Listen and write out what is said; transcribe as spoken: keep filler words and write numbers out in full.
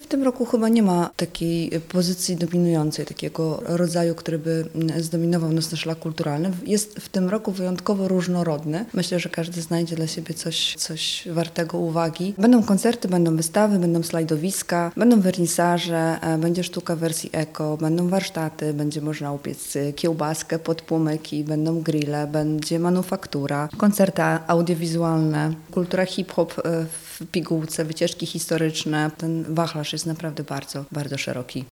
W tym roku chyba nie ma takiej pozycji dominującej, takiego rodzaju, który by zdominował nas na szlak kulturalny. Jest w tym roku wyjątkowo różnorodny. Myślę, że każdy znajdzie dla siebie coś, coś wartego uwagi. Będą koncerty, będą wystawy, będą slajdowiska, będą wernisaże, będzie sztuka w wersji eko, będą warsztaty, będzie można upiec kiełbaskę pod płomyki, będą grille, będzie manufaktura, koncerty audiowizualne, kultura hip-hop w pigułce, wycieczki historyczne. Ten wachlarz jest naprawdę bardzo, bardzo szeroki.